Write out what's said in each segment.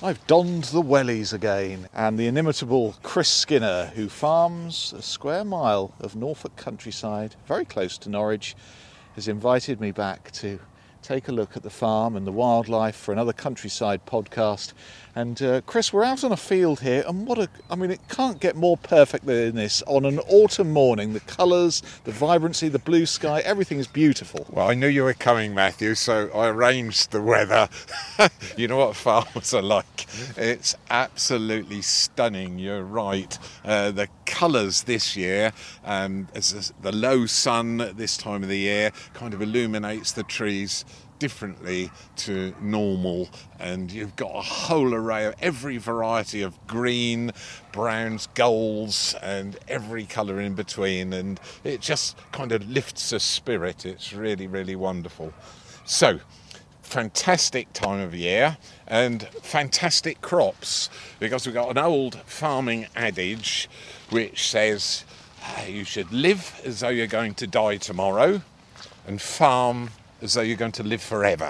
I've donned the wellies again, and the inimitable Chris Skinner, who farms a square mile of Norfolk countryside, very close to Norwich, has invited me back to take a look at the farm and the wildlife for another countryside podcast. And Chris, we're out on a field here, and it can't get more perfect than this on an autumn morning. The colours, the vibrancy, the blue sky, everything is beautiful. Well, I knew you were coming, Matthew, so I arranged the weather. You know what farmers are like. It's absolutely stunning, you're right. The colours this year, as the low sun at this time of the year kind of illuminates the trees differently to normal, and you've got a whole array of every variety of green, browns, golds, and every colour in between, and it just kind of lifts a spirit. It's really, really wonderful. So, fantastic time of year and fantastic crops, because we've got an old farming adage which says you should live as though you're going to die tomorrow and farm as though you're going to live forever.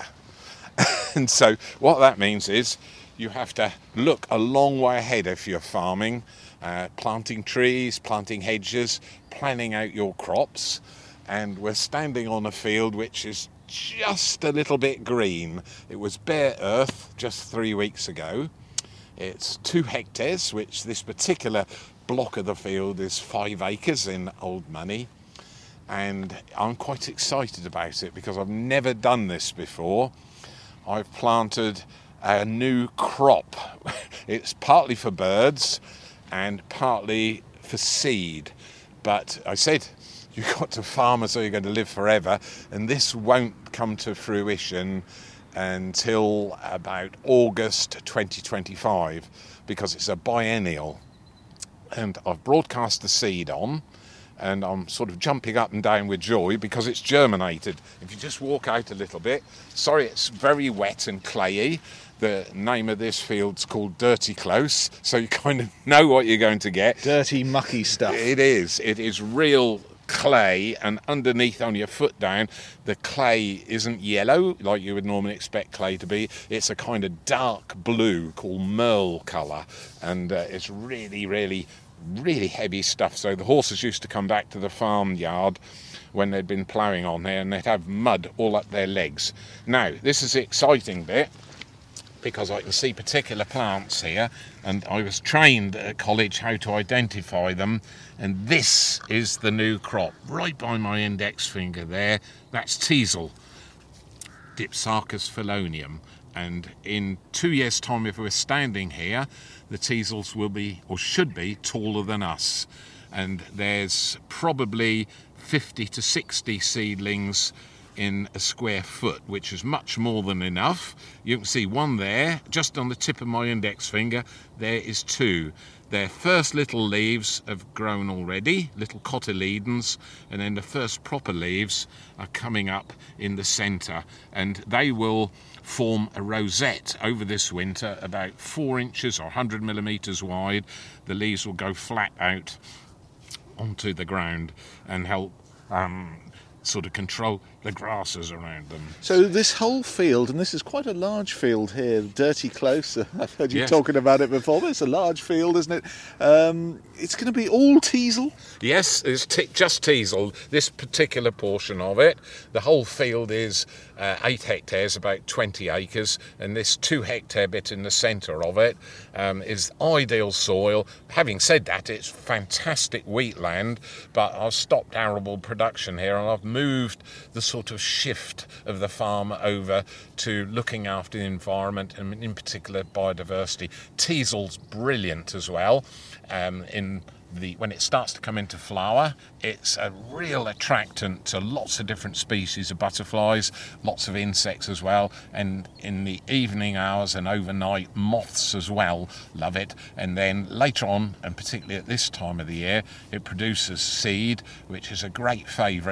And so what that means is you have to look a long way ahead if you're farming, planting trees, planting hedges, planning out your crops. And we're standing on a field which is just a little bit green. It was bare earth just 3 weeks ago. It's 2 hectares, which this particular block of the field is 5 acres in old money. And I'm quite excited about it because I've never done this before. I've planted a new crop. It's partly for birds and partly for seed. But I said, you've got to farm as though you're going to live forever, and this won't come to fruition until about August 2025 because it's a biennial. And I've broadcast the seed on, and I'm sort of jumping up and down with joy because it's germinated. If you just walk out a little bit, sorry, it's very wet and clayey. The name of this field's called Dirty Close, so you kind of know what you're going to get. Dirty, mucky stuff. It is real clay, and underneath, only a foot down, the clay isn't yellow like you would normally expect clay to be. It's a kind of dark blue called merle colour, and it's really, really, really heavy stuff. So the horses used to come back to the farmyard when they'd been ploughing on there, and they'd have mud all up their legs. Now, this is the exciting bit, because I can see particular plants here, and I was trained at college how to identify them, and this is the new crop, right by my index finger there. That's teasel, Dipsarchus phelonium, and in 2 years' time, if we're standing here, the teasels will be, or should be, taller than us, and there's probably 50 to 60 seedlings in a square foot, which is much more than enough. You can see one there, just on the tip of my index finger. There is 2. Their first little leaves have grown already, little cotyledons, and then the first proper leaves are coming up in the centre, and they will form a rosette over this winter, about 4 inches or 100 millimetres wide. The leaves will go flat out onto the ground and help sort of control the grasses around them. So this whole field, and this is quite a large field here, Dirty Close, I've heard you talking about it before, but it's a large field, isn't it? It's going to be all teasel? Yes, it's just teasel, this particular portion of it. The whole field is 8 hectares, about 20 acres, and this 2 hectare bit in the centre of it is ideal soil. Having said that, it's fantastic wheat land, but I've stopped arable production here, and I've moved the sort of shift of the farm over to looking after the environment, and in particular biodiversity. Teasel's brilliant as well. When it starts to come into flower, it's a real attractant to lots of different species of butterflies, lots of insects as well, and in the evening hours and overnight, moths as well love it. And then later on, and particularly at this time of the year, it produces seed, which is a great favourite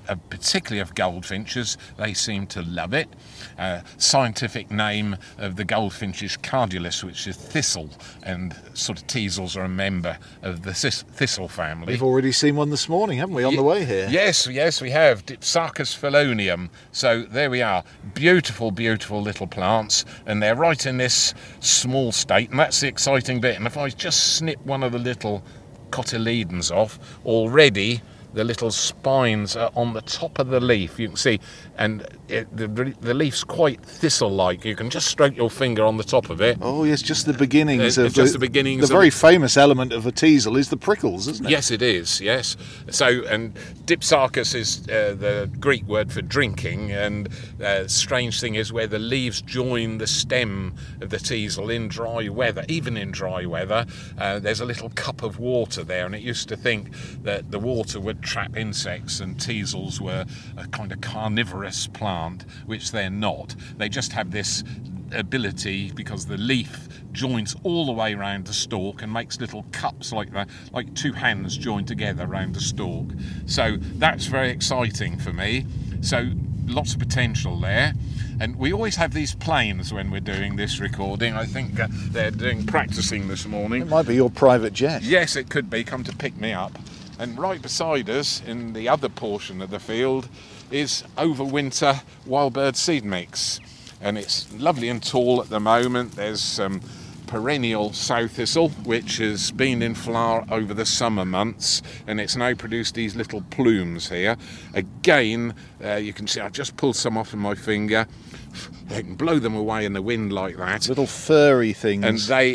particularly of goldfinches. They seem to love it. Scientific name of the goldfinch is cardulus, which is thistle, and sort of teasels are a member of the thistle family. We've already seen one this morning, haven't we, on the way here? Yes, we have. Dipsarchus phelonium. So there we are. Beautiful, beautiful little plants, and they're right in this small state, and that's the exciting bit. And if I just snip one of the little cotyledons off, already the little spines are on the top of the leaf. You can see, and the leaf's quite thistle-like. You can just stroke your finger on the top of it. Oh yes, just the beginnings of just the beginnings. The very famous element of a teasel is the prickles, isn't it? Yes, it is. Yes. So, and dipsarchus is the Greek word for drinking, and strange thing is where the leaves join the stem of the teasel in dry weather. Even in dry weather, there's a little cup of water there, and it used to think that the water would trap insects, and teasels were a kind of carnivorous plant, which they're not. They just have this ability because the leaf joins all the way around the stalk and makes little cups like that, like two hands joined together around the stalk. So that's very exciting for me. So lots of potential there. And we always have these planes when we're doing this recording. I think they're practicing this morning. It might be your private jet. Yes, it could be, come to pick me up. And right beside us, in the other portion of the field, is Overwinter Wild Bird Seed Mix. And it's lovely and tall at the moment. There's some perennial sow thistle, which has been in flower over the summer months, and it's now produced these little plumes here. Again, you can see I just pulled some off in my finger. They can blow them away in the wind like that. Little furry things. And they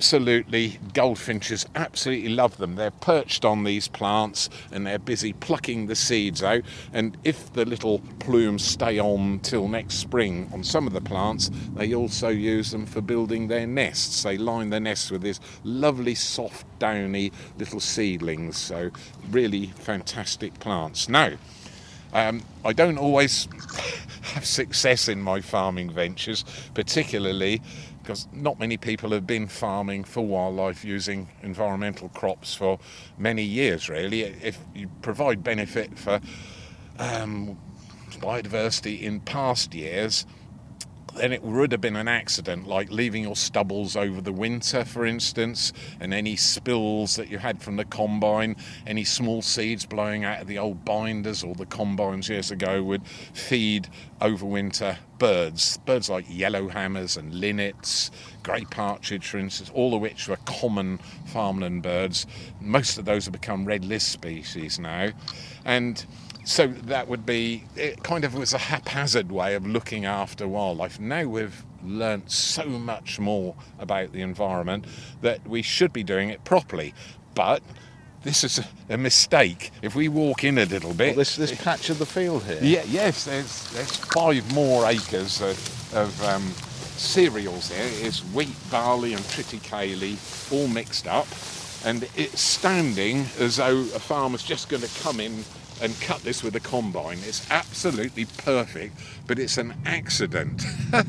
goldfinches absolutely love them. They're perched on these plants and they're busy plucking the seeds out. And if the little plumes stay on till next spring on some of the plants, they also use them for building their nests. They line their nests with these lovely, soft, downy little seedlings. So really fantastic plants. Now, I don't always have success in my farming ventures, particularly because not many people have been farming for wildlife using environmental crops for many years, really. If you provide benefit for biodiversity in past years, then it would have been an accident, like leaving your stubbles over the winter, for instance, and any spills that you had from the combine, any small seeds blowing out of the old binders or the combines years ago would feed overwinter birds like yellowhammers and linnets, grey partridge, for instance, all of which were common farmland birds. Most of those have become red list species now, and so that would be, it kind of was a haphazard way of looking after wildlife. Now we've learnt so much more about the environment that we should be doing it properly. But this is a mistake. If we walk in a little bit... Well, this patch of the field here? Yes, there's 5 more acres of cereals here. It's wheat, barley and triticale all mixed up. And it's standing as though a farmer's just going to come in and cut this with a combine. It's absolutely perfect, but it's an accident.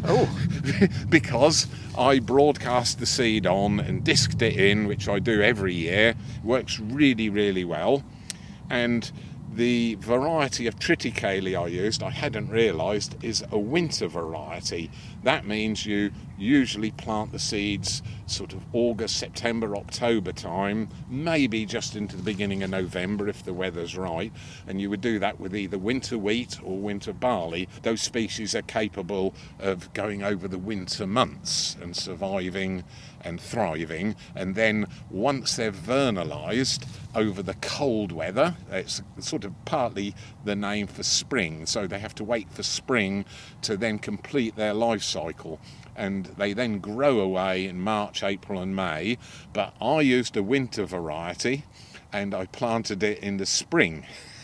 Because I broadcast the seed on and disked it in, which I do every year. It works really, really well. And the variety of triticale I used, I hadn't realised, is a winter variety. That means you usually plant the seeds sort of August, September, October time, maybe just into the beginning of November if the weather's right, and you would do that with either winter wheat or winter barley. Those species are capable of going over the winter months and surviving and thriving, and then once they're vernalised over the cold weather, it's sort of partly the name for spring, so they have to wait for spring to then complete their life cycle, and they then grow away in March, April and May. But I used a winter variety and I planted it in the spring.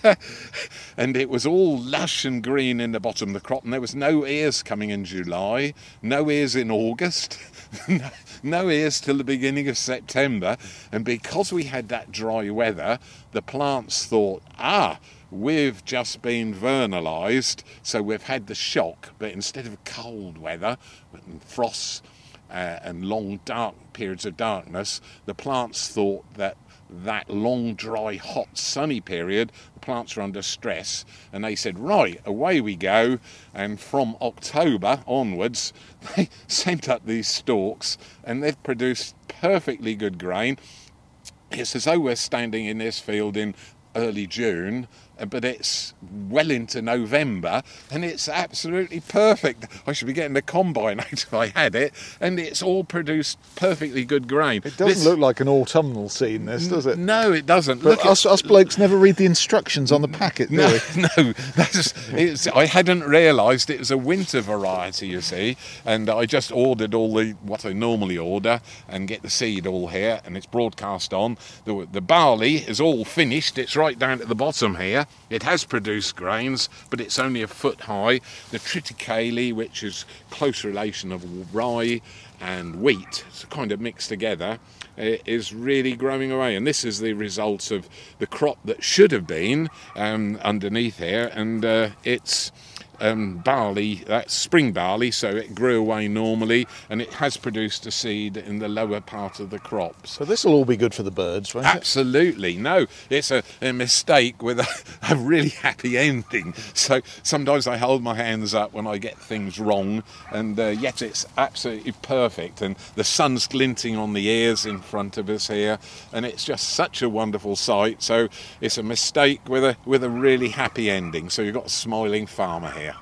And it was all lush and green in the bottom of the crop, and there was no ears coming in July, no ears in August, no ears till the beginning of September. And because we had that dry weather, the plants thought, we've just been vernalised, so we've had the shock, but instead of cold weather and frosts and long dark periods of darkness, the plants thought that that long, dry, hot, sunny period, the plants are under stress, and they said, right, away we go. And from October onwards, they sent up these stalks, and they've produced perfectly good grain. It's as though we're standing in this field in early June, but it's well into November, and it's absolutely perfect. I should be getting the combine out if I had it, and it's all produced perfectly good grain. It doesn't look like an autumnal scene, this, does it? No, it doesn't. But us blokes never read the instructions on the packet, do we? No, I hadn't realised it was a winter variety, you see, and I just ordered what I normally order and get the seed all here, and it's broadcast on. The barley is all finished, it's right down at the bottom here. It has produced grains, but it's only a foot high. The triticale, which is close relation of rye and wheat, it's kind of mixed together, is really growing away. And this is the result of the crop that should have been underneath here, and it's barley, that's spring barley, so it grew away normally, and it has produced a seed in the lower part of the crops. So this will all be good for the birds, won't it? Absolutely. No, it's a mistake with a really happy ending. So sometimes I hold my hands up when I get things wrong, and yet it's absolutely perfect, and the sun's glinting on the ears in front of us here, and it's just such a wonderful sight. So it's a mistake with a really happy ending. So you've got a smiling farmer here.